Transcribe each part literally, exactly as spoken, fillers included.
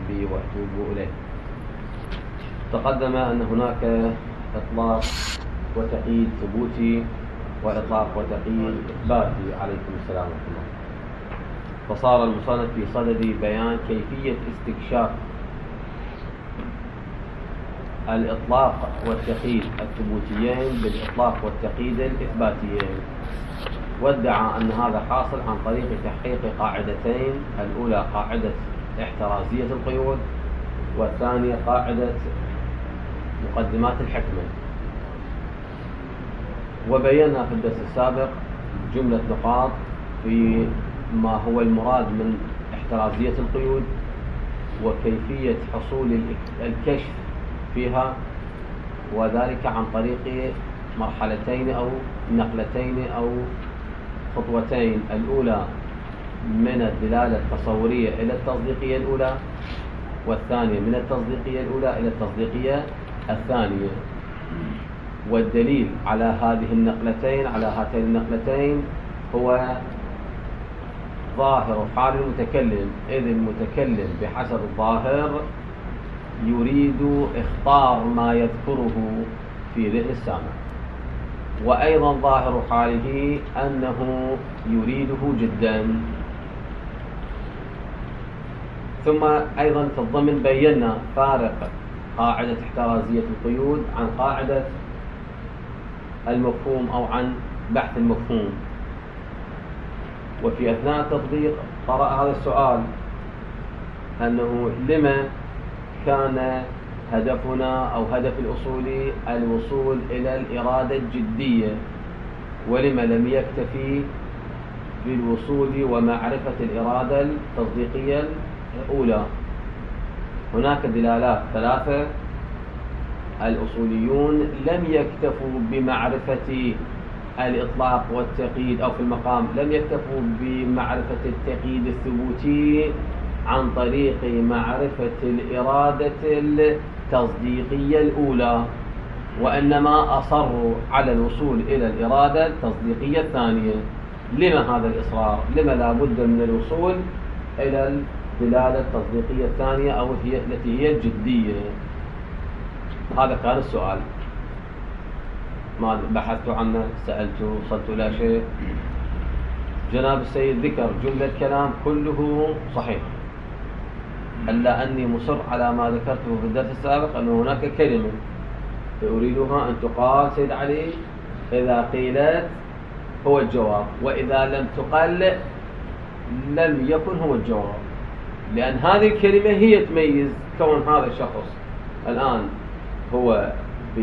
ربي وأتوب إليه. تقدم أن هناك إطلاق وتقييد ثبوتي وإطلاق وتقييد إثباتي عليكم السلام ورحمة الله. فصار المصنف في صدد بيان كيفية استكشاف الإطلاق والتقييد الثبوتيين بالإطلاق والتقييد الإثباتيين، وادعى أن هذا حاصل عن طريق تحقيق قاعدتين: الأولى قاعدة احترازية القيود، والثانية قاعدة مقدمات الحكمة. وبينا في الدرس السابق جملة نقاط في ما هو المراد من احترازية القيود وكيفية حصول الكشف فيها، وذلك عن طريق مرحلتين أو نقلتين أو خطوتين: الأولى من الدلالة التصورية إلى التصديقية الأولى، والثانية من التصديقية الأولى إلى التصديقية الثانية. والدليل على هذه النقلتين على هاتين النقلتين هو ظاهر حال المتكلم، إذ المتكلم بحسب الظاهر يريد اخطار ما يذكره في ذهن السامع، وأيضا ظاهر حاله أنه يريده جدا. ثم أيضا في الضمن بينا فارق قاعدة احترازية القيود عن قاعدة المفهوم أو عن بحث المفهوم. وفي أثناء التطبيق طرأ هذا السؤال: أنه لما كان هدفنا أو هدف الأصولي الوصول إلى الإرادة الجدية، ولما لم يكتفي بالوصول ومعرفة الإرادة التصديقية الأولى؟ هناك دلالات ثلاثة. الأصوليون لم يكتفوا بمعرفة الإطلاق والتقييد، أو في المقام لم يكتفوا بمعرفة التقييد الثبوتي عن طريق معرفة الإرادة التصديقية الأولى، وإنما أصروا على الوصول إلى الإرادة التصديقية الثانية. لما هذا الإصرار؟ لما لا بد من الوصول إلى الدلالة التصديقية الثانية أو هي التي هي الجدية؟ هذا كان السؤال. ما بحثت عنه، سألت، وصلت إلى شيء. جناب السيد ذكر جملة كلام كله صحيح، إلا أني مصر على ما ذكرته في الدرس السابق، أن هناك كلمة أريدها أن تقال سيد علي: إذا قيلت هو الجواب، وإذا لم تقل لم يكن هو الجواب. لأن هذه الكلمة هي تميز كون هذا الشخص الآن هو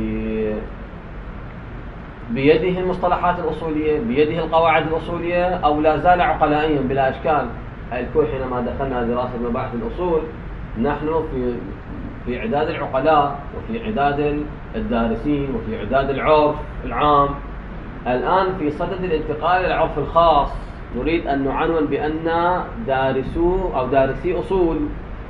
بيده المصطلحات الأصولية، بيده القواعد الأصولية، أو لا زال عقلائيا بلا إشكال. الكل حينما دخلنا دراسة مباحث الأصول نحن في في إعداد العقلاء، وفي إعداد الدارسين، وفي إعداد العرف العام. الآن في صدد الانتقال إلى العرف الخاص، نريد أن نعنون بأن دارسو أو دارسي أصول.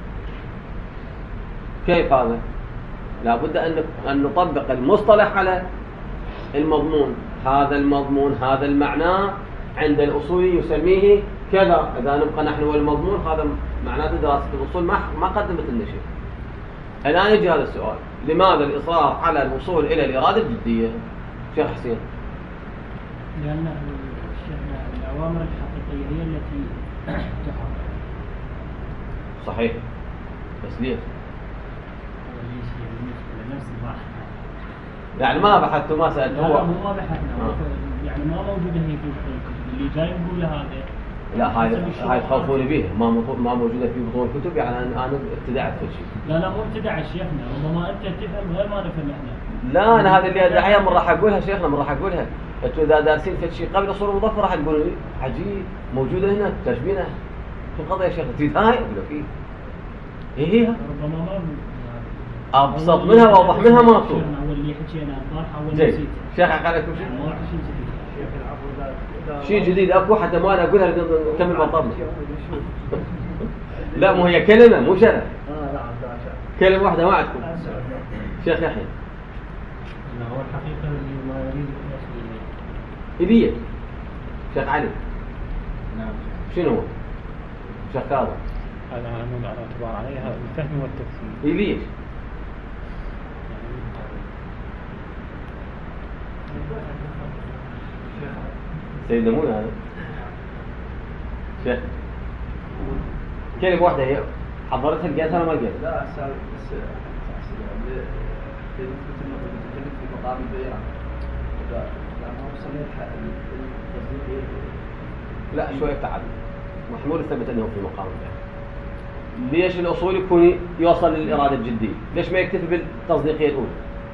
كيف هذا؟ لا بد أن نطبق المصطلح على المضمون. هذا المضمون، هذا المعنى عند الأصولي يسميه كذا. إذا نبقى نحن والمضمون، هذا معناته دراسة الأصول ما ما قدمت لنا شيء. الآن يجي هذا السؤال: لماذا الإصرار على الوصول إلى الإرادة الجدية؟ شيخ حسين. لأن الأوامر الحقيقية هي التي تحقق. صحيح، بس ليه؟ يعني ما بحثت وما سألت. هو ما بحثنا آه. يعني ما موجودة هي في اللي جاي يقول هذا. لا، هاي هاي تخافوني بيها، ما ما موجودة في بطون الكتب. يعني أنا أنا ابتدعت في شيء. لا لا، مو ابتدع شيخنا، ربما أنت تفهم غير ما نفهم إحنا. لا، أنا هذا اللي أدعيها من راح أقولها شيخنا، من راح أقولها. أنتوا إذا دارسين في شيء قبل أصول المضافة راح تقولوا لي عجيب موجودة هنا تشبينها في القضية يا شيخ. تريد هاي أقول لك إيه إيه هي؟ ربما ما أبسط منها وأوضح منها ما أقول. واللي حكينا البارحة واللي زين نسيت. شيخ عليكم شيء؟ شيء جديد أكو حتى ما أنا أقولها نكمل مطلبنا. لا، مو هي كلمة مو شرح. كلمة واحدة ما عندكم. شيخ يحيى. هو الحقيقة اللي ما يريد إذية. شيخ علي. نعم. شنو هو؟ شيخ كاظم. هذا على مود على اعتبار عليها الفهم والتفسير. إيه ليش؟ سيدنا مو هذا شيخ كلمة واحدة هي حضرتها لقيتها ولا ما لقيتها؟ لا أسأل بس بالنسبة للمتكلم في مقام البيان لا ما وصلت التصديق. لا شوية تعب محمول ثبت أنه في مقام البيان. ليش الأصول يكون يوصل للإرادة الجدية؟ ليش ما يكتفي بالتصديقية الأولى؟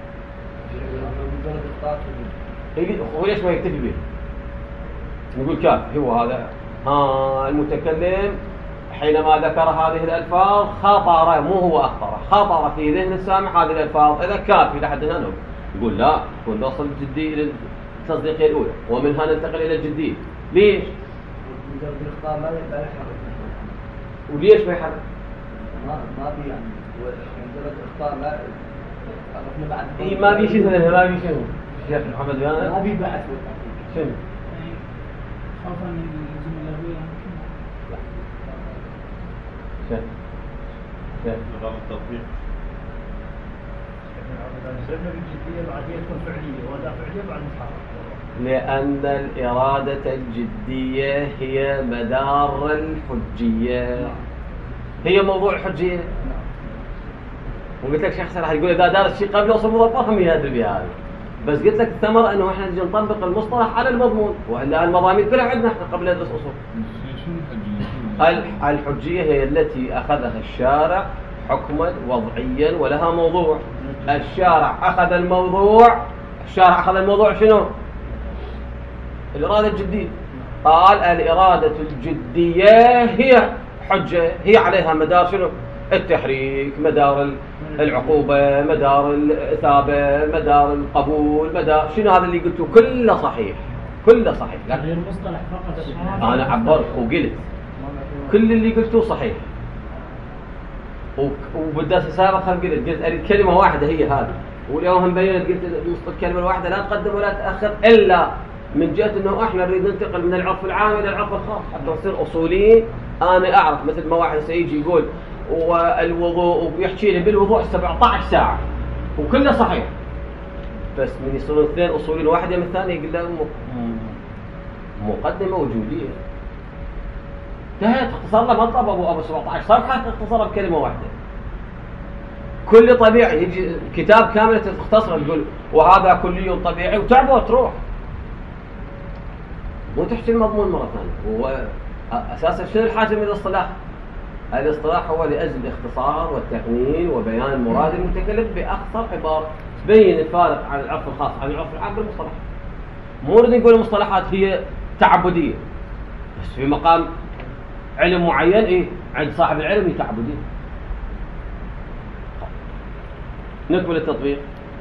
هو ليش ما يكتفي به؟ نقول كاف هو هذا ها المتكلم حينما ذكر هذه الألفاظ خطر مو هو أخطر خطر في ذهن السامع هذه الألفاظ إذا كافي لحد هنا نقول لا نكون نوصل الجدية إلى التصديقية الأولى ومنها ننتقل إلى الجدية. ليش؟ مجرد الاخطار لا يحرك. وليش ما يحرك؟ ما ما في يعني مجرد الاخطار لا عرفنا بعد. إيه ما في شيء هنا ما في شيء. الشيخ محمد بيانا ما في بعد. شنو؟ خوفا من الزملاء لا. شنو؟ شنو؟ نظام التطبيق. سيدنا الجدية بعدين تكون فعلية ولا فعلية بعد محرك. لأن الإرادة الجدية هي مدار الحجية. هي موضوع الحجية. وقلت لك شخص راح يقول إذا دارت شيء قبل يوصل موظفه هم يهدر بهذا. بس قلت لك الثمرة أنه إحنا نجي نطبق المصطلح على المضمون وإلا المضامين كلها عندنا إحنا قبل ندرس أصول. الحجية هي التي أخذها الشارع حكما وضعيا ولها موضوع. الشارع أخذ الموضوع الشارع أخذ الموضوع شنو؟ الإرادة الجدية. قال الإرادة الجدية هي حجة هي عليها مدار شنو؟ التحريك مدار العقوبة مدار الإثابة مدار القبول مدار شنو هذا اللي قلته كله صحيح كله صحيح. غير مصطلح فقط. أنا عبرت وقلت كل اللي قلته صحيح وبالدرس السابق قلت قلت كلمة واحدة هي هذه واليوم هم بينت قلت الكلمة الواحدة لا تقدم ولا تأخر إلا من جهة أنه إحنا نريد ننتقل من العرف العام إلى العرف الخاص حتى نصير أصوليين. أنا أعرف مثل ما واحد سيجي يقول والوضوء ويحكي لي بالوضوء سبعة عشر ساعة وكله صحيح بس من يصيرون اثنين أصوليين واحد من الثاني يقول له مقدمة وجودية انتهت اختصر له مطلب أبو أبو سبعة عشر صفحة اختصرها بكلمة واحدة. كل طبيعي يجي كتاب كامل تختصر تقول وهذا كلي طبيعي وتعبه وتروح مو تحكي المضمون مرة ثانية. هو أساسا شنو الحاجة من الاصطلاح؟ الاصطلاح هو لأجل الاختصار والتقنين وبيان مراد المتكلم بأختصر عبارة تبين الفارق عن العرف الخاص عن العرف العام بالمصطلح. مو نريد نقول المصطلحات هي تعبدية بس في مقام علم معين إيه عند صاحب العلم هي تعبدية. نكمل التطبيق.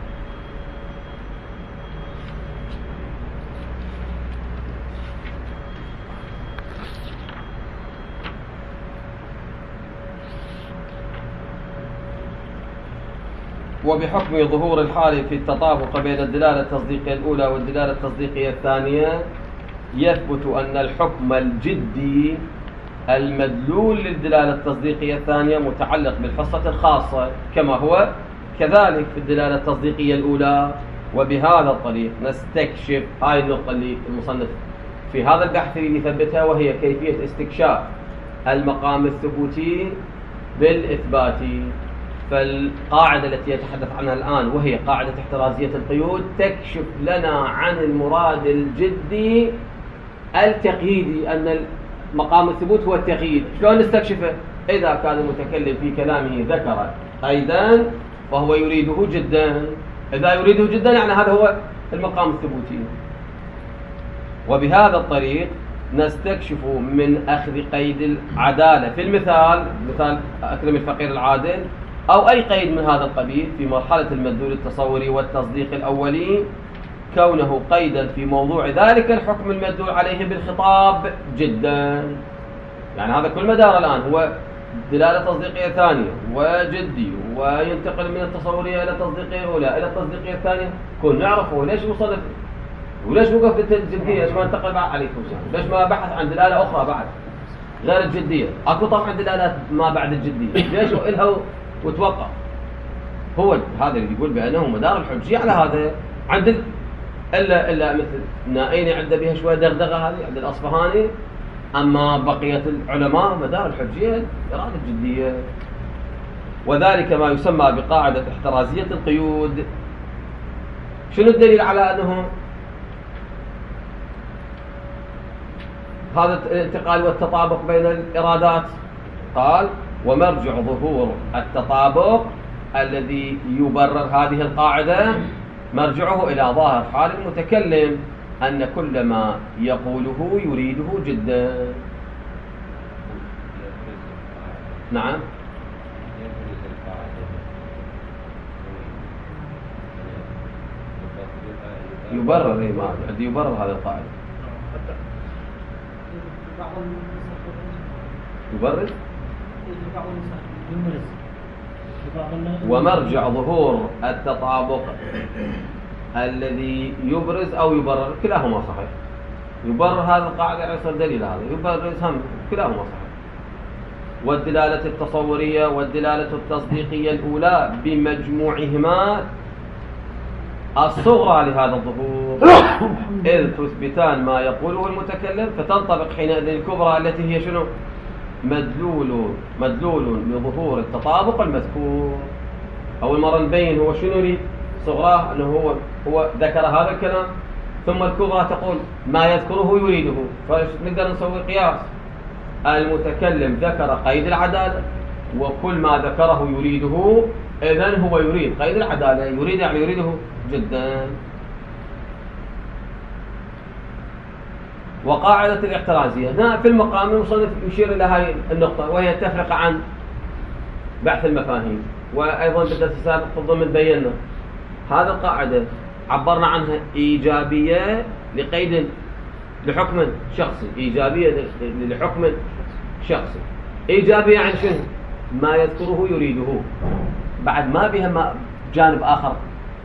وبحكم ظهور الحال في التطابق بين الدلالة التصديقية الأولى والدلالة التصديقية الثانية يثبت أن الحكم الجدي المدلول للدلالة التصديقية الثانية متعلق بالحصة الخاصة كما هو كذلك في الدلالة التصديقية الأولى. وبهذا الطريق نستكشف هاي النقطة اللي المصنف في هذا البحث اللي يثبتها وهي كيفية استكشاف المقام الثبوتي بالإثباتي. فالقاعدة التي يتحدث عنها الآن وهي قاعدة احترازية القيود تكشف لنا عن المراد الجدي التقييدي أن مقام الثبوت هو التقييد. شلون نستكشفه؟ إذا كان المتكلم في كلامه ذكر قيدا فهو يريده جدا. إذا يريده جدا يعني هذا هو المقام الثبوتي. وبهذا الطريق نستكشف من أخذ قيد العدالة في المثال مثال أكرم الفقير العادل أو أي قيد من هذا القبيل في مرحلة المدلول التصوري والتصديق الأولي كونه قيدا في موضوع ذلك الحكم المدلول عليه بالخطاب جدا. يعني هذا كل مدار الآن هو دلالة تصديقية ثانية وجدي وينتقل من التصورية إلى التصديقية الأولى إلى التصديقية الثانية كل نعرفه ليش وصل وليش وقف في الجدية ليش ما انتقل بعد عليكم ليش ما بحث عن دلالة أخرى بعد غير الجدية. اكو طبعا دلالات ما بعد الجدية، ليش إلها وتوقف. هو هذا اللي يقول بأنه مدار الحجية على هذا عند ال... إلا إلا مثل نائيني عنده بها شوية دغدغة هذه عند الأصفهاني، أما بقية العلماء مدار الحجية إرادة الجدية. وذلك ما يسمى بقاعدة احترازية القيود. شنو الدليل على أنه هذا الانتقال والتطابق بين الإرادات؟ قال: ومرجع ظهور التطابق الذي يبرر هذه القاعدة مرجعه إلى ظاهر حال المتكلم أن كل ما يقوله يريده جدا. نعم. يبرر إيه ما عندي يبرر هذه القاعدة. يبرر ومرجع ظهور التطابق الذي يبرز أو يبرر كلاهما صحيح. يبرر هذه القاعدة على يصير دليل هذا، يبرز هم كلاهما صحيح. والدلالة التصورية والدلالة التصديقية الأولى بمجموعهما الصغرى لهذا الظهور، إذ تثبتان ما يقوله المتكلم، فتنطبق حينئذ الكبرى التي هي شنو؟ مدلول مدلول لظهور التطابق المذكور. أول مرة نبين هو شنو لي صغراه، أنه هو هو ذكر هذا الكلام، ثم الكبرى تقول ما يذكره يريده. فنقدر نسوي قياس. المتكلم ذكر قيد العدالة، وكل ما ذكره يريده، إذن هو يريد قيد العدالة، يريد يعني يريده جدا. وقاعدة الاحترازية هنا في المقام المصنف يشير إلى هذه النقطة، وهي تفرق عن بحث المفاهيم. وأيضا بالدرس السابق في الضمن بينا هذه القاعدة عبرنا عنها إيجابية لقيد لحكم شخصي، إيجابية لحكم شخصي. إيجابية عن شنو؟ ما يذكره يريده، بعد ما بها ما جانب آخر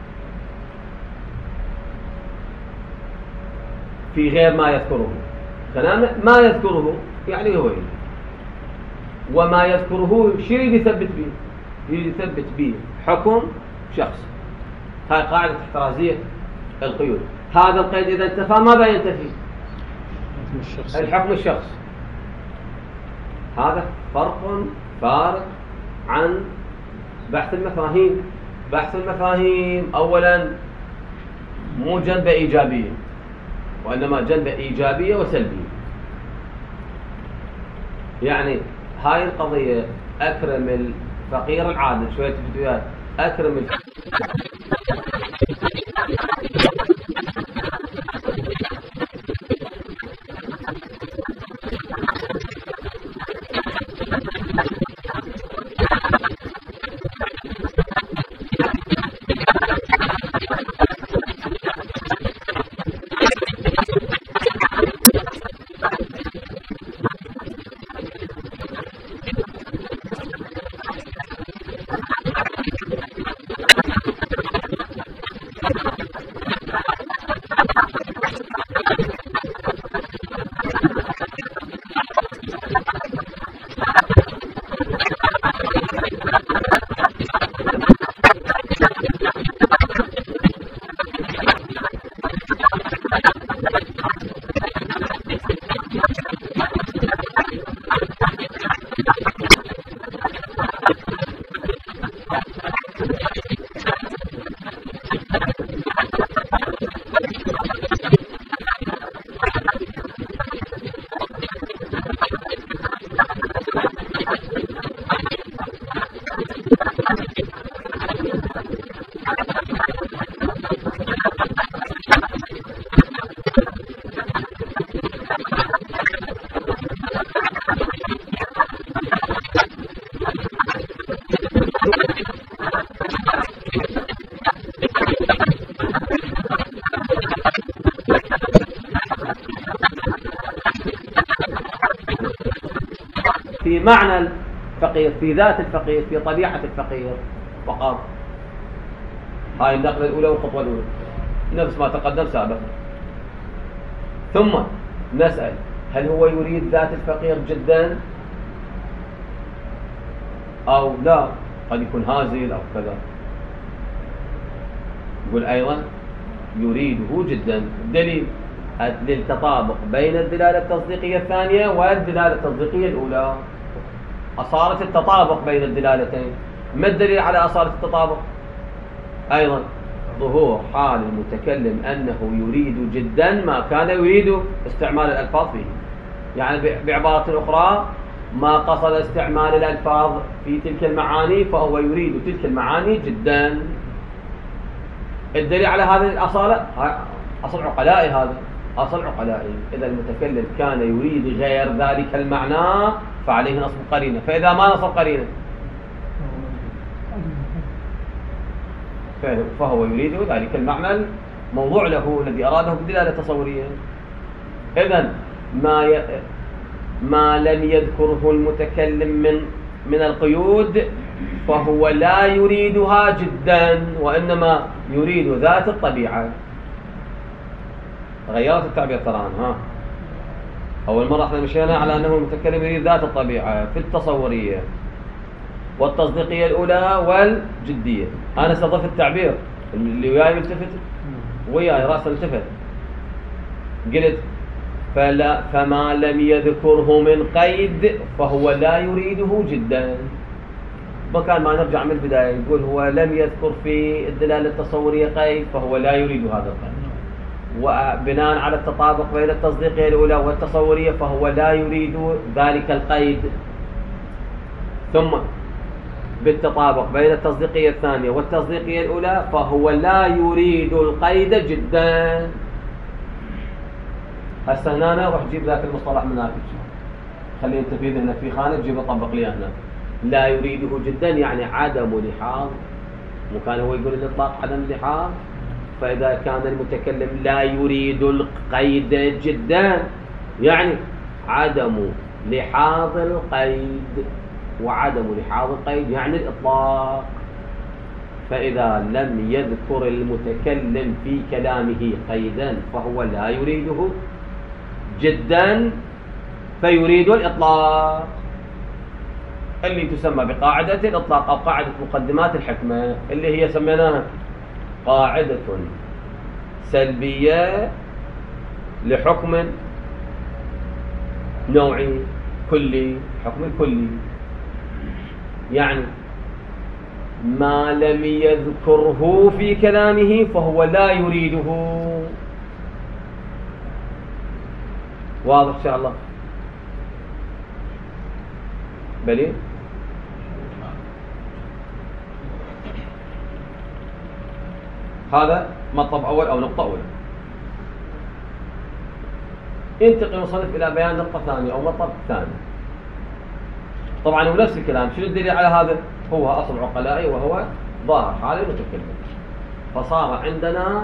في غير ما يذكره. كلام ما يذكره يعني هو يريد، وما يذكره شيء يثبت به يثبت به حكم شخص. هاي قاعدة احترازية القيود. هذا القيد إذا انتفى ماذا ينتفي؟ الحكم الشخصي. هذا فرق فارق عن بحث المفاهيم. بحث المفاهيم أولا مو جنبة إيجابية، وإنما جنبة إيجابية وسلبية. يعني هاي القضية أكرم الفقير العادل، شوية فيديوهات أكرم الفقير في معنى الفقير، في ذات الفقير، في طبيعة الفقير فقط. هاي النقلة الأولى والخطوة الأولى نفس ما تقدم سابقا. ثم نسأل هل هو يريد ذات الفقير جدا أو لا؟ قد يكون هازل أو كذا. يقول أيضا يريده جدا. الدليل للتطابق بين الدلالة التصديقية الثانية والدلالة التصديقية الأولى، أصالة التطابق بين الدلالتين. ما الدليل على أصالة التطابق؟ أيضا ظهور حال المتكلم أنه يريد جدا ما كان يريد استعمال الألفاظ فيه. يعني بعبارة أخرى، ما قصد استعمال الألفاظ في تلك المعاني فهو يريد تلك المعاني جدا. الدليل على هذه الأصالة أصل عقلائي، هذا أصل عقلائي. إذا المتكلم كان يريد غير ذلك المعنى فعليه نصب قرينة، فإذا ما نصب قرينة فهو يريد ذلك المعنى موضوع له الذي أراده بالدلالة التصورية. إذن ما ي... ما لم يذكره المتكلم من من القيود فهو لا يريدها جدا، وإنما يريد ذات الطبيعة. غيرت التعبير ترى ها. أول مرة احنا مشينا على أنه المتكلم يريد ذات الطبيعة في التصورية والتصديقية الأولى والجدية. أنا استضف التعبير اللي وياي ملتفت وياي رأس التفت، قلت فلا فما لم يذكره من قيد فهو لا يريده جدا. بكان ما نرجع من البداية يقول هو لم يذكر في الدلالة التصورية قيد فهو لا يريد هذا القيد، وبناء على التطابق بين التصديقية الأولى والتصورية فهو لا يريد ذلك القيد. ثم بالتطابق بين التصديقية الثانية والتصديقية الأولى فهو لا يريد القيد جدا. هسه هنا أنا روح جيب ذاك المصطلح من هناك، خليه انت في ذهنك في خانة جيبه طبق لي هنا. لا يريده جدا يعني عدم لحاظ، مو كان هو يقول الإطلاق عدم لحاظ، فإذا كان المتكلم لا يريد القيد جدا يعني عدم لحاظ القيد، وعدم لحاظ القيد يعني الإطلاق. فإذا لم يذكر المتكلم في كلامه قيدا فهو لا يريده جدا فيريد الإطلاق، اللي تسمى بقاعدة الإطلاق أو قاعدة مقدمات الحكمة، اللي هي سميناها قاعدة سلبية لحكم نوعي كلي، حكم كلي. يعني ما لم يذكره في كلامه فهو لا يريده. واضح إن شاء الله؟ بلي هذا مطلب أول أو نقطة أولى. ينتقل المصنف إلى بيان نقطة ثانية أو مطلب ثاني. طبعا هو نفس الكلام. شنو الدليل على هذا؟ هو أصل عقلائي وهو ظاهر حال المتكلم. فصار عندنا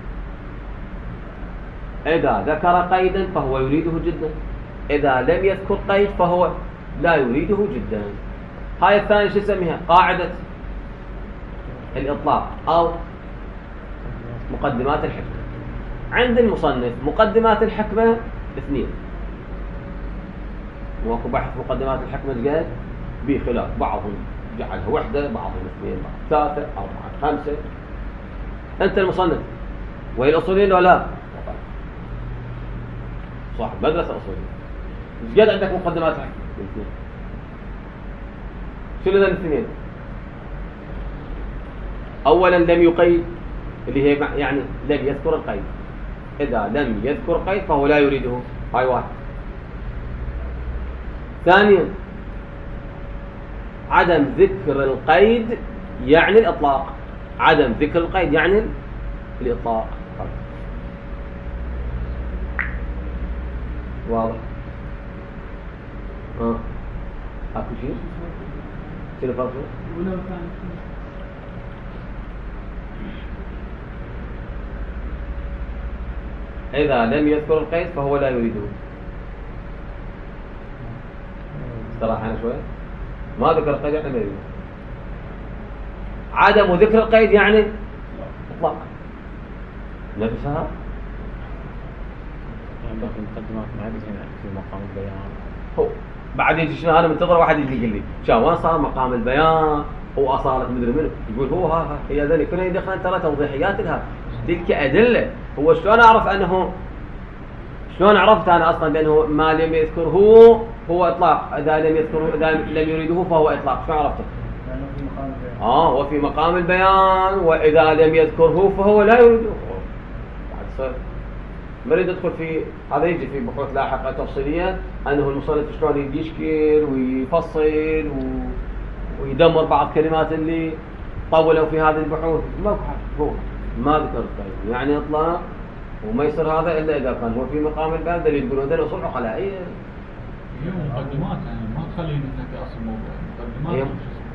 إذا ذكر قيدا فهو يريده جدا، إذا لم يذكر قيد فهو لا يريده جدا. هاي الثانية شو نسميها؟ قاعدة الإطلاق أو مقدمات الحكمة. عند المصنف مقدمات الحكمة اثنين، واكو بحث مقدمات الحكمة قال بخلاف، بعضهم جعلها وحدة، بعضهم اثنين، بعضهم ثلاثة، أربعة، خمسة. أنت المصنف وهي الأصولين ولا لا؟ صاحب مدرسة أصولية، إيش قد عندك مقدمات الحكمة؟ اثنين. شنو ذا الاثنين؟ أولا لم يقيد، اللي هي يعني لم يذكر القيد. إذا لم يذكر قيد فهو لا يريده، هاي واحد. ثانيا عدم ذكر القيد يعني الإطلاق، عدم ذكر القيد يعني الإطلاق. واضح؟ اه اكو شيء؟ شنو فرقه؟ ولو كان إذا لم يذكر القيد فهو لا يريده. استراح أنا شوي. ما ذكر القيد يعني لا يريده. عدم ذكر القيد يعني إطلاق. نفسها عندك المقدمات ما عاد هنا في مقام البيان. هو بعد يجي شنو أنا منتظر واحد يجي يقول لي شو وين صار مقام البيان هو أصالة مدري منه يقول هو ها ها هي ذلك كلها يدخل ترى توضيحيات لها تلك أدلة. هو شلون أعرف أنه شلون عرفت أنا أصلا بأنه ما لم يذكره هو إطلاق إذا لم يذكره إذا لم يريده فهو إطلاق شلون عرفته؟ لأنه في مقام البيان. آه هو في مقام البيان وإذا لم يذكره فهو لا يريده. بعد صار ما يريد يدخل في هذا يجي في بحوث لاحقة تفصيلية أنه المصنف شلون يجي يشكل ويفصل و... ويدمر بعض الكلمات اللي طولوا في هذه البحوث ما هو ما ذكر طيب يعني إطلاق وما يصير هذا إلا إذا كان هو في مقام البيان دليل يقولون ذي أصول عقلائية. هي مقدمات يعني ما تخليني نحكي أصل الموضوع مقدمات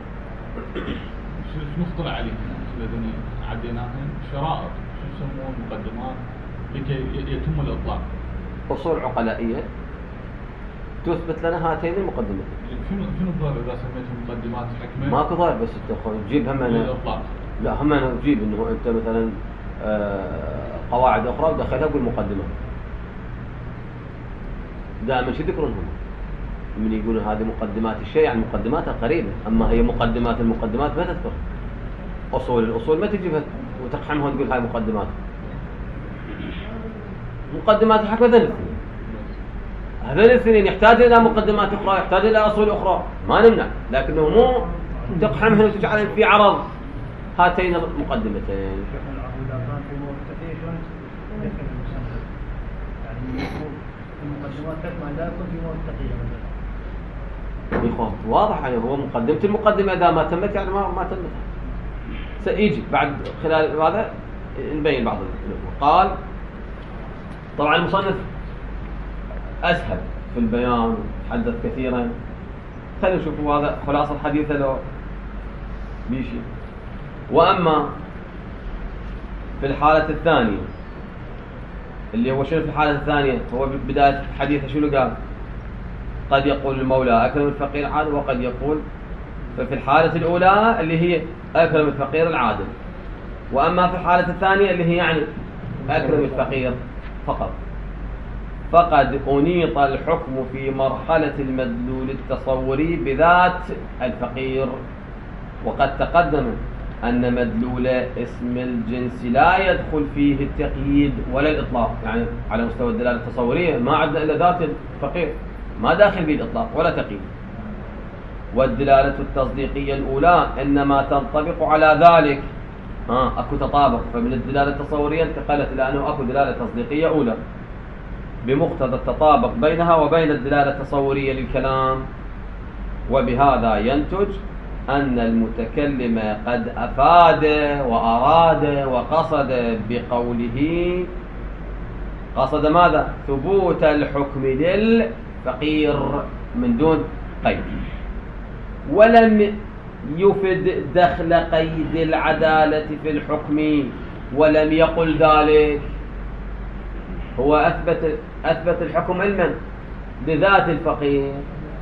شو شو نطلع عليه الذين عديناها شرائط شو يسمون مقدمات لكي يتم الإطلاق. أصول عقلائية تثبت لنا هاتين المقدمتين. شنو شنو الضرر إذا سميتهم مقدمات حكمة؟ ماكو ضرر بس تجيب هم أنا الإطلاق. لا هم أنا تجيب إنه أنت مثلا آه قواعد أخرى ودخلها بالمقدمة. دائما شو يذكرون هم؟ من يقولون هذه مقدمات الشيء يعني مقدماتها قريبة أما هي مقدمات المقدمات ما تذكر. أصول الأصول ما تجيبها وتقحمها وتقول هاي مقدمات. مقدمات الحكمة ذنب. هذول الاثنين يحتاج إلى مقدمات أخرى يحتاج إلى أصول أخرى ما نمنع لكنه مو تقحمهن وتجعلهن في عرض هاتين المقدمتين. إذا كان في موقفتين شلون يدخل المصنف يعني المقدمات حكمة إذا يكون في موقفتين مثلا. يخوف واضح يعني هو مقدمة المقدمة إذا ما تمت يعني ما ما تمت. سيجي بعد خلال هذا نبين بعض الأمور. قال طبعا المصنف أسهل في البيان حدث كثيرا. خلينا نشوفوا هذا خلاصة الحديث لو بيشي. وأما في الحالة الثانية اللي هو شنو في الحالة الثانية هو بداية حديثه شنو قال قد يقول المولى أكرم الفقير العادل وقد يقول ففي الحالة الأولى اللي هي أكرم الفقير العادل وأما في الحالة الثانية اللي هي يعني أكرم الفقير فقط. فقد أنيط الحكم في مرحلة المدلول التصوري بذات الفقير وقد تقدم أن مدلول اسم الجنس لا يدخل فيه التقييد ولا الإطلاق يعني على مستوى الدلالة التصورية ما عندنا إلا ذات الفقير ما داخل به الإطلاق ولا تقييد. والدلالة التصديقية الأولى إنما تنطبق على ذلك ها أكو تطابق فمن الدلالة التصورية انتقلت إلى أنه أكو دلالة تصديقية أولى بمقتضى التطابق بينها وبين الدلالة التصورية للكلام. وبهذا ينتج أن المتكلم قد أفاد وأراد وقصد بقوله قصد ماذا؟ ثبوت الحكم للفقير من دون قيد ولم يفد دخل قيد العدالة في الحكم ولم يقل ذلك. هو أثبت أثبت الحكم علما بذات الفقير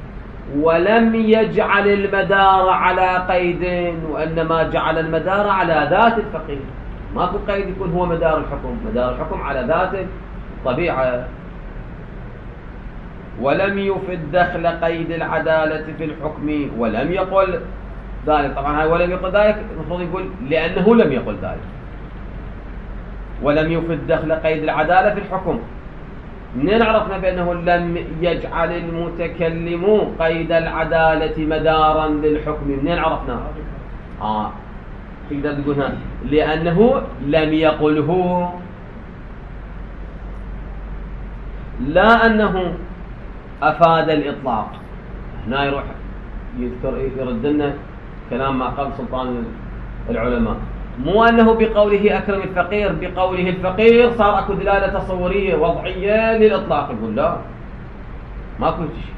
ولم يجعل المدار على قيد وإنما جعل المدار على ذات الفقير. ماكو قيد يكون هو مدار الحكم مدار الحكم على ذات الطبيعة. ولم يفد دخل قيد العدالة في الحكم ولم يقل ذلك. طبعا هاي ولم يقل ذلك المفروض يقول لأنه لم يقل ذلك. ولم يفد دخل قيد العدالة في الحكم منين عرفنا بأنه لم يجعل المتكلم قيد العدالة مدارا للحكم منين عرفنا آه تقدر تقول هنا لأنه لم يقله لا أنه أفاد الإطلاق. هنا يروح يذكر يرد لنا كلام ما قال سلطان العلماء مو أنه بقوله أكرم الفقير بقوله الفقير صار أكو دلالة تصورية وضعية للإطلاق. يقول لا ما كنت شيء.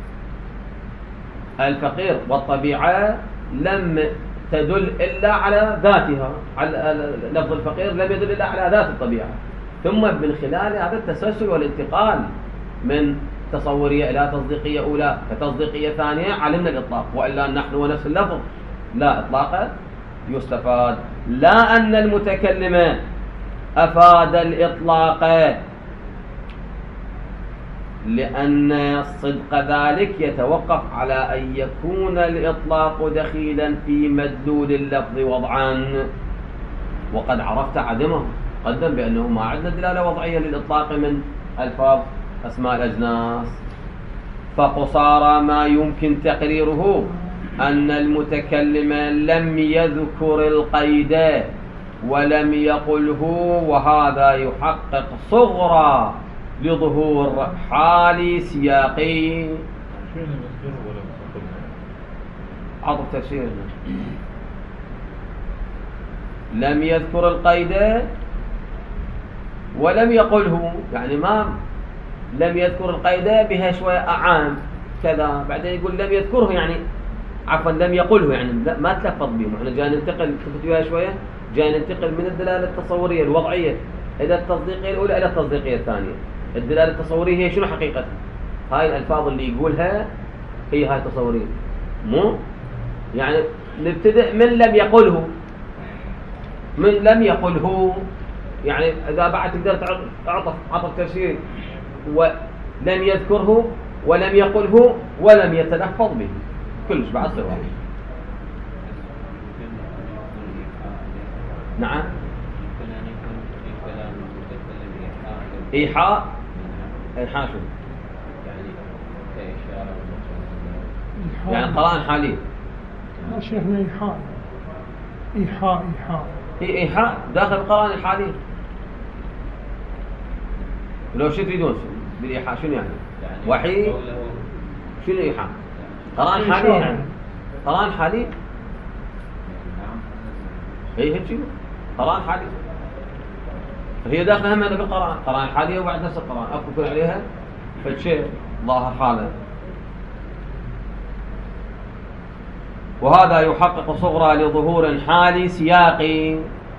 الفقير والطبيعة لم تدل إلا على ذاتها على لفظ الفقير لم يدل إلا على ذات الطبيعة ثم من خلال هذا التسلسل والانتقال من تصورية إلى تصديقية أولى كتصديقية ثانية علمنا الإطلاق وإلا نحن ونفس اللفظ لا إطلاق يستفاد. لا أن المتكلم أفاد الإطلاق لأن صدق ذلك يتوقف على أن يكون الإطلاق دخيلا في مدلول اللفظ وضعا، وقد عرفت عدمه قدم بأنه ما عندنا دلالة وضعية للإطلاق من ألفاظ أسماء الأجناس. فقصارى ما يمكن تقريره أن المتكلم لم يذكر القيد ولم يقله، وهذا يحقق صغرى لظهور حال سياقي. عطف تفسير لم يذكر القيد ولم يقله، يعني ما لم يذكر القيد بها شوية أعام كذا، بعدين يقول لم يذكره يعني عفوا لم يقله يعني ما تلفظ بهم. احنا جاي ننتقل شفت بها شوية جاي ننتقل من الدلالة التصورية الوضعية إلى التصديقية الأولى إلى التصديقية الثانية. الدلالة التصورية هي شنو حقيقة؟ هاي الألفاظ اللي يقولها هي هاي تصورية، مو يعني نبتدئ من لم يقله. من لم يقله يعني إذا بعد تقدر تعطف عطف تفسيري، ولم يذكره ولم يقله ولم يتلفظ به كلش بعد صير واحد. نعم إيحاء. إيحاء شو يعني قرآن حالي لا شيخنا إيحاء إيحاء إيحاء إيه إيحاء داخل القرآن الحالي. لو شو تريدون بالإيحاء شنو يعني؟ وحي شنو إيحاء؟ قرآن حالي يعني قرآن حالي هي هيك قرآن حالي هي داخلها من بالقرآن قرآن حالي وبعد نفس القرآن أكو كل عليها فالشيء ظاهر حاله. وهذا يحقق صغرى لظهور حالي سياقي.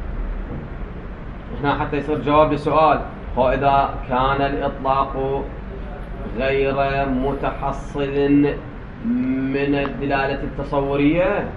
هنا حتى يصير جواب للسؤال، وإذا كان الإطلاق غير متحصل من الدلالة التصورية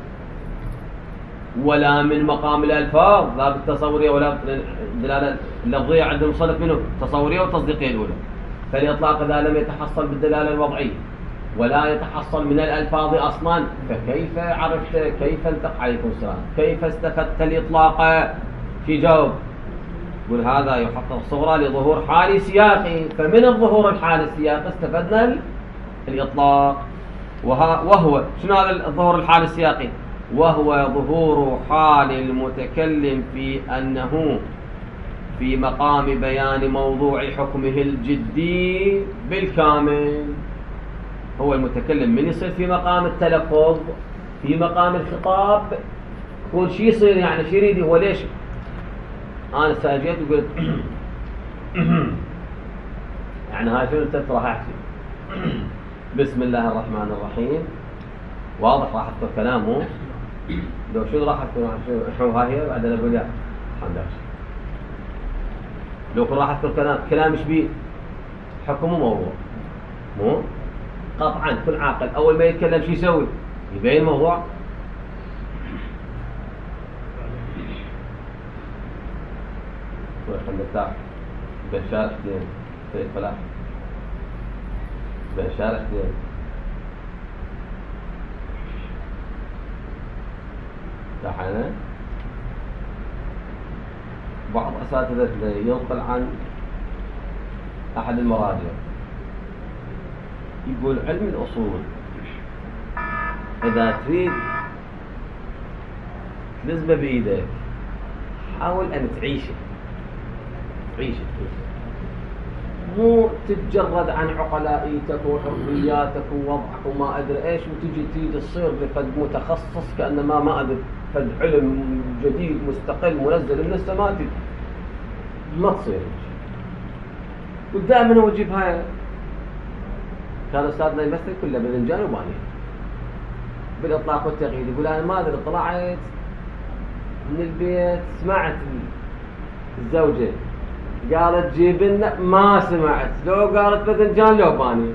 ولا من مقام الألفاظ، لا بالتصورية ولا بالدلالة اللفظية، عندهم صنف منه تصورية وتصديقية الأولى، فالإطلاق إذا لم يتحصل بالدلالة الوضعية ولا يتحصل من الألفاظ أصلا، فكيف عرفت كيف انتق عليكم السلام كيف استفدت الإطلاق؟ في جواب يقول هذا يحقق صغرى لظهور حال سياقي، فمن الظهور الحال السياقي استفدنا الإطلاق. وهو شنو هذا الظهور الحال السياقي؟ وهو ظهور حال المتكلم في أنه في مقام بيان موضوع حكمه الجدي بالكامل. هو المتكلم من يصير في مقام التلفظ في مقام الخطاب يكون شي يصير يعني شي يريد هو ليش أنا ساجيت وقلت يعني هاي شنو انت راح احكي بسم الله الرحمن الرحيم واضح راح اذكر كلامه لو شنو راح اذكر شو هاي هي بعدين اقول يا الحمد لله لو كنت راح اذكر كلام كلام ايش بيه حكمه موضوع مو قطعا كل عاقل اول ما يتكلم شو يسوي يبين موضوع خلنا بشارح دين في فلاح بشارح دين دحين بعض أساتذتنا ينقل عن أحد المراجع يقول علم الأصول إذا تريد تلزمه بإيدك حاول أن تعيشه عيشه مو تتجرد عن عقلائيتك وحرياتك ووضعك وما أدري إيش وتجي تيجي تصير لفد متخصص كأنما ما أدري فد علم جديد مستقل منزل من السماء ما تصير ودائما هو يجيب هاي كان أستاذنا يمثل كله باذنجان وباني بالإطلاق والتقييد يقول أنا ما أدري طلعت من البيت سمعت الزوجة قالت جيب لنا ما سمعت لو قالت باذنجان لو باني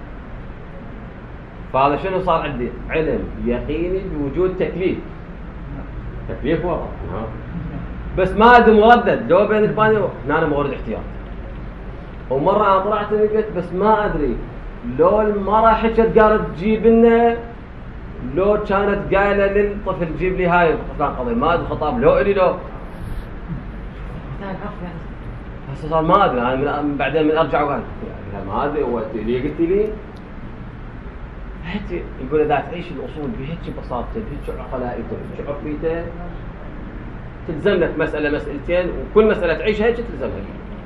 فهذا شنو صار عندي علم يقيني بوجود تكليف تكليف وضع بس ما ادري مردد لو بين الباني هنا انا مورد احتياط ومرة أنا طلعت قلت بس ما أدري لو المرة حكت قالت تجيب لنا لو كانت قايلة للطفل جيب لي هاي فلان قضية ما أدري خطاب لو إلي لو هسه صار ما أدري أنا من بعدين من أرجع وقال يعني ما أدري هو ليه قلت لي حتى يقول إذا تعيش الأصول بهيك بساطة بهيك عقلائك بهيك عقليته تلزم لك مسألة مسألتين وكل مسألة تعيشها هيك تلزم لك.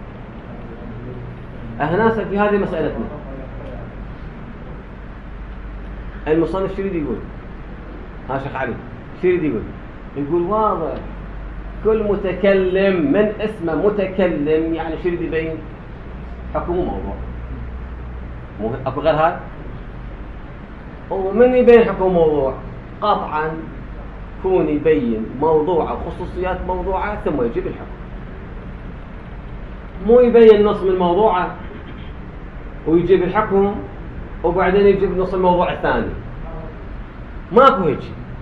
هنا في هذه مسألتنا المصنف شو يريد يقول؟ ها شيخ علي شو يريد يقول؟ يقول واضح كل متكلم من اسمه متكلم يعني شو يريد يبين؟ حكم موضوع مو اكو غير هذا؟ ومن يبين حكم موضوع قطعا كون يبين موضوع أو خصوصيات موضوعه ثم يجيب الحكم مو يبين نص من موضوعه ويجيب الحكم وبعدين يجيب نص الموضوع الثاني ماكو هيك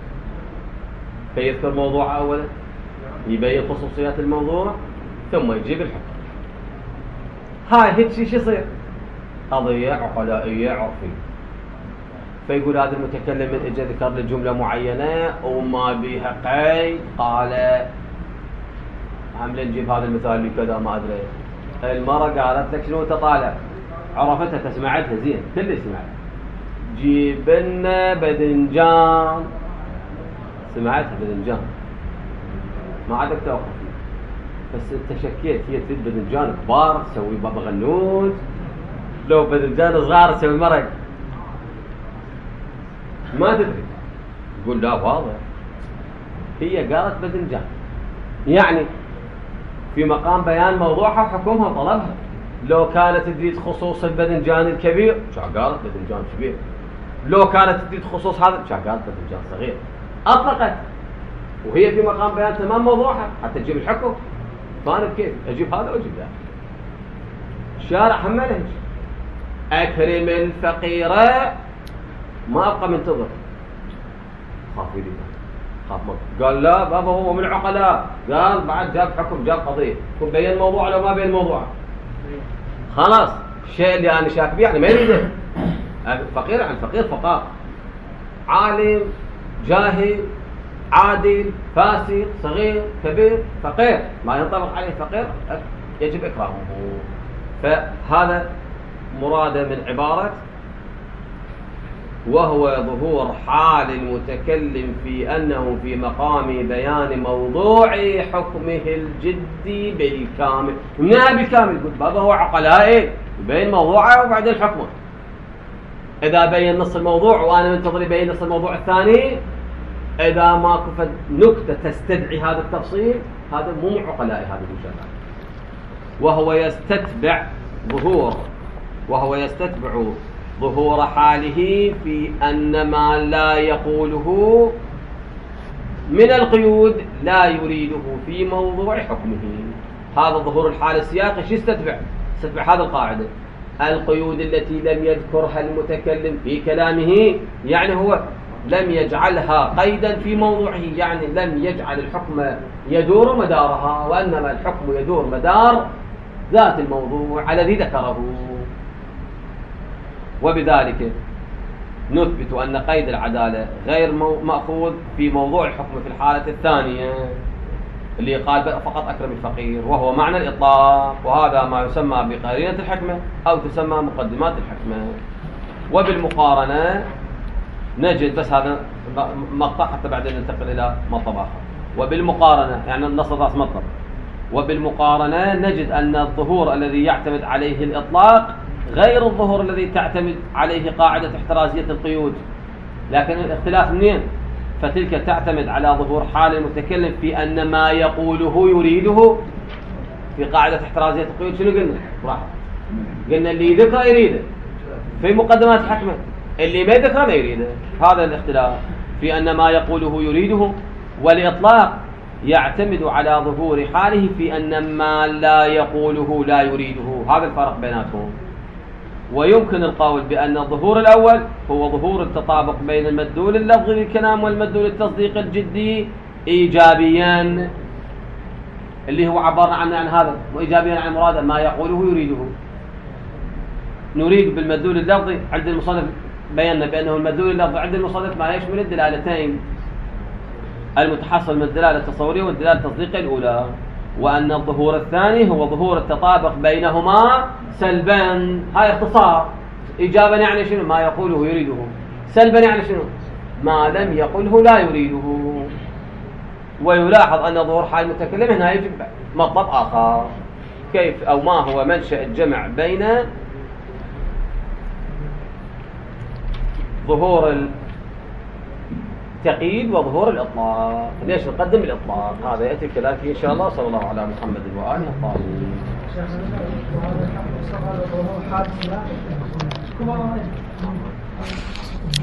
فيذكر موضوع أولا يبين خصوصيات الموضوع ثم يجيب الحكم. هاي هيك شيء يصير قضية عقلائية عرفية. فيقول هذا المتكلم من اجى ذكر لي جملة معينة وما بيها قيد قال عم نجيب هذا المثال اللي كذا ما ادري المرة قالت لك شنو تطالع عرفتها تسمعتها زين كل سمعت جيب لنا بدنجان سمعتها بدنجان ما عادك توقف بس انت شكيت هي تريد بدنجان كبار تسوي بابا غنوج لو بدنجان صغار تسوي مرق ما تدري تقول لا واضح هي قالت بدنجان يعني في مقام بيان موضوعها وحكمها وطلبها. لو كانت تريد خصوص البدنجان الكبير شو قالت بدنجان كبير لو كانت تريد خصوص هذا شو قالت بدنجان صغير أطلقت وهي في مقام بيان تمام موضوعها حتى تجيب الحكم. فانا كيف اجيب هذا واجيب ذاك الشارع حمله اكرم الفقيره ما ابقى منتظر خاف يدي خاف ما قال لا بابا هو من العقلاء قال بعد جاب حكم جاب قضيه كون بين موضوع لو ما بين موضوع خلاص الشيء اللي انا شاك به يعني ما يريده. فقير عن فقير فقار عالم جاهل عادل فاسد صغير كبير فقير ما ينطبق عليه فقير يجب إكرامه. فهذا مراده من عبارة وهو ظهور حال المتكلم في أنه في مقام بيان موضوع حكمه الجدي بالكامل. منها بالكامل قلت بابا هو عقلائي يبين موضوعه وبعدين حكمه. إذا بين نص الموضوع وأنا منتظر يبين نص الموضوع الثاني إذا ما كفت نكتة تستدعي هذا التفصيل هذا مو عقلائي هذا المشاهد. وهو يستتبع ظهور وهو يستتبع ظهور حاله في أن ما لا يقوله من القيود لا يريده في موضوع حكمه. هذا ظهور الحال السياقي شو يستتبع؟ يستتبع هذا القاعدة القيود التي لم يذكرها المتكلم في كلامه يعني هو لم يجعلها قيدا في موضوعه يعني لم يجعل الحكم يدور مدارها وإنما الحكم يدور مدار ذات الموضوع الذي ذكره. وبذلك نثبت أن قيد العدالة غير مأخوذ في موضوع الحكم في الحالة الثانية اللي قال فقط أكرم الفقير وهو معنى الإطلاق وهذا ما يسمى بقرينة الحكمة أو تسمى مقدمات الحكمة. وبالمقارنة نجد بس هذا مقطع حتى بعدين ننتقل إلى مطلب آخر. وبالمقارنة يعني النص راس مطلب. وبالمقارنة نجد أن الظهور الذي يعتمد عليه الإطلاق غير الظهور الذي تعتمد عليه قاعدة احترازية القيود. لكن الاختلاف منين؟ فتلك تعتمد على ظهور حال المتكلم في أن ما يقوله يريده في قاعدة احترازية القيود. شنو قلنا؟ راح قلنا اللي يذكره يريده في مقدمات الحكمة اللي ما يذكره ما يريده. هذا الاختلاف في أن ما يقوله يريده والإطلاق يعتمد على ظهور حاله في أن ما لا يقوله لا يريده. هذا الفرق بيناتهم. ويمكن القول بأن الظهور الأول هو ظهور التطابق بين المدلول اللفظي للكلام والمدلول التصديق الجدي إيجابيا اللي هو عبرنا عنه عن هذا وإيجابيا عن مراده ما يقوله يريده. نريد بالمدلول اللفظي عند المصنف بينا بأنه المدلول اللفظي عند المصنف ما يشمل الدلالتين المتحصل من الدلالة التصورية والدلالة التصديقية الأولى، وأن الظهور الثاني هو ظهور التطابق بينهما سلبا. هاي اختصار. إيجابا يعني شنو؟ ما يقوله يريده. سلبا يعني شنو؟ ما لم يقله لا يريده. ويلاحظ أن ظهور حال المتكلم هنا يجب مطلب آخر، كيف أو ما هو منشأ الجمع بين ظهور التقييد وظهور الإطلاق. ليش نقدم الإطلاق؟ هذا يأتي الكلام فيه إن شاء الله. صلى الله على محمد وآله الطاهرين. شيخ هذا الحق صار هذا ظهور حادث لا